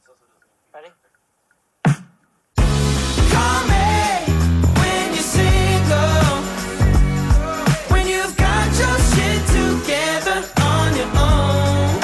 Ready? Call me when you're single, when you've got your shit together on your own.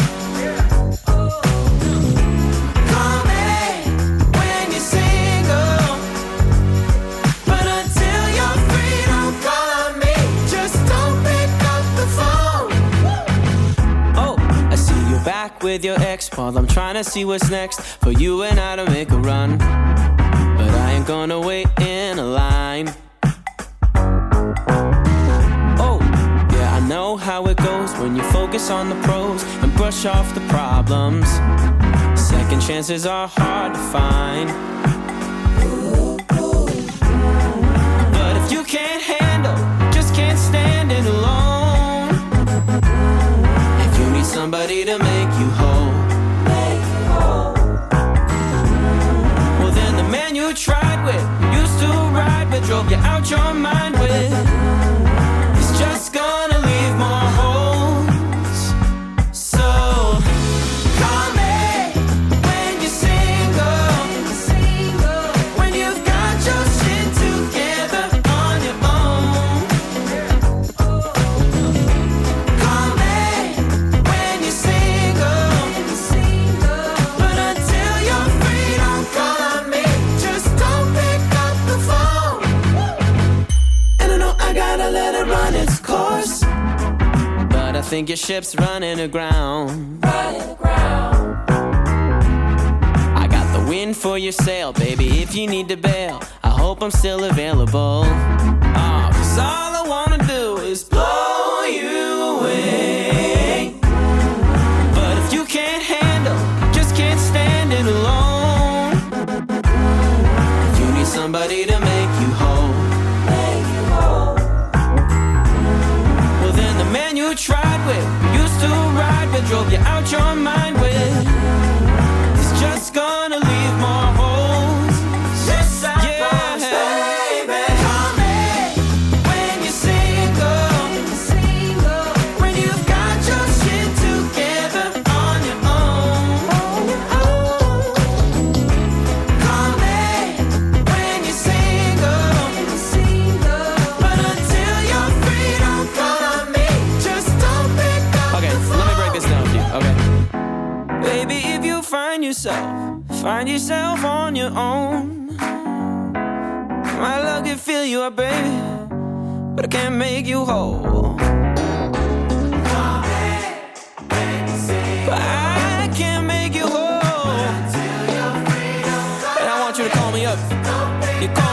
Call me when you're single, but until you're free, don't call on me. Just don't pick up the phone. Oh, I see you back with your ex, Paul. I'm trying to see what's next for you and I to make a run, but I ain't gonna wait in a line. Oh, yeah, I know how it goes when you focus on the pros and brush off the problems. Second chances are hard to find. But if you can't handle, just can't stand it alone, if you need somebody to make you whole, well then the man you tried with, used to ride with, drove you out your mind with, is just gonna leave more holes. So call me when you're single, when you've got your shit together on your own. Call me when you're single, but until you're free, don't call on me. Just don't pick up the phone. And I know I gotta let it run its course, but I think your ship's running aground. I got the wind for your sail, baby, if you need to bail. I hope I'm still available. Oh, 'cause all I wanna do is blow you away. But if you can't handle, just can't stand it alone, if you need somebody to make you whole, well then the man you tried with, used to ride with, drove you out your mind with, is just gonna leave more holes. Yes, I promise, baby. Call me when you're single, when you've got your shit together on your own. Call me when you're single, but until you're free, don't call on me. Just don't pick up the phone. Let me break this down for you, okay? Baby, if you find yourself on your own, my love can fill you up, baby, but I can't make you whole. But I can't make you whole. And I want you to call me up. You call